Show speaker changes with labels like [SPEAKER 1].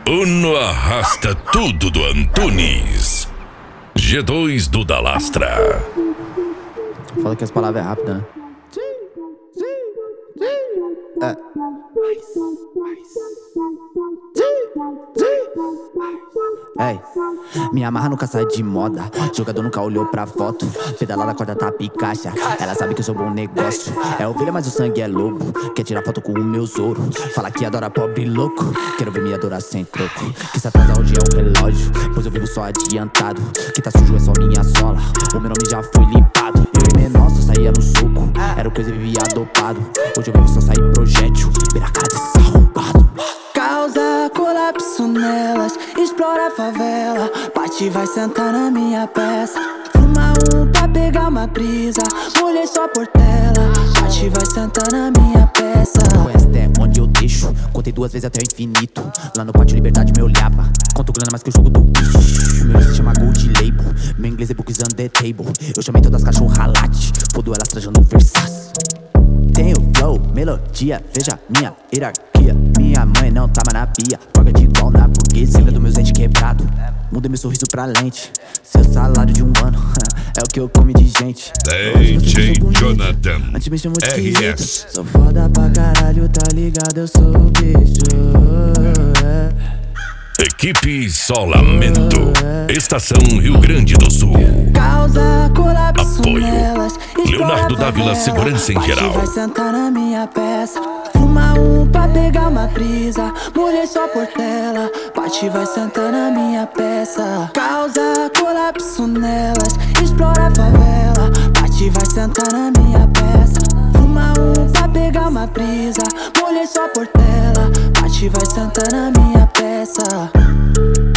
[SPEAKER 1] Uno arrasta tudo do Antunes. G2 do Dalastra.
[SPEAKER 2] Fala que as palavras é rápida, né? Ei, minha marra nunca sai de moda. Jogador nunca olhou pra foto. Pedalar da corda tá picacha. Ela sabe que eu sou bom negócio. É ovelha, mas o sangue é lobo. Quer tirar foto com o meu Zoro. Fala que adora pobre louco. Quero ver me adorar sem troco. Que se atrasa hoje é um relógio, pois eu vivo só adiantado. Que tá sujo é só minha sola. O meu nome já foi limpado. Eu e menor só saía no soco. Era o que eu vivia dopado. Hoje eu vivo só sair projétil. Vira a cara desses arrombados.
[SPEAKER 3] Causa colapso nelas, explora a favela. Bate vai sentar na minha peça. Fuma pra pegar uma brisa. Mulher só por tela. Bate vai sentar na minha peça.
[SPEAKER 2] Conhece até onde eu deixo. Contei 2 vezes até o infinito. Lá no pátio Liberdade me olhava. Conto grana mais que o jogo do bicho. O meu se chama Gold Label. Meu inglês é books on the table. Eu chamei todas as cachorra late. Fodo elas trajando um Versace. Tenho flow, melodia, veja minha hierarquia. Minha mãe não tá mais na pia. Joga de igual na burguesia. Lembra do meu dente quebrado. Mudei meu sorriso pra lente. Seu salário de 1 ano é o que eu come de gente.
[SPEAKER 1] DJ Jonathan
[SPEAKER 2] Antes me chamou de esquisito.
[SPEAKER 1] RS.
[SPEAKER 2] Sou foda pra caralho, tá ligado? Eu sou o bicho.
[SPEAKER 1] Equipe Solamento. Estação Rio Grande do Sul.
[SPEAKER 3] Causa colapso
[SPEAKER 1] Apoio
[SPEAKER 3] nelas,
[SPEAKER 1] Leonardo Dávila, segurança em geral.
[SPEAKER 3] vai sentar na minha peça. Fuma pra pegar uma brisa. Mulher só por tela. Bate vai sentar na minha peça. Causa colapso nelas, explora a favela. Bate vai sentar na minha peça. Fuma pra pegar uma brisa. Mulher só por tela. Bate vai sentar na minha peça.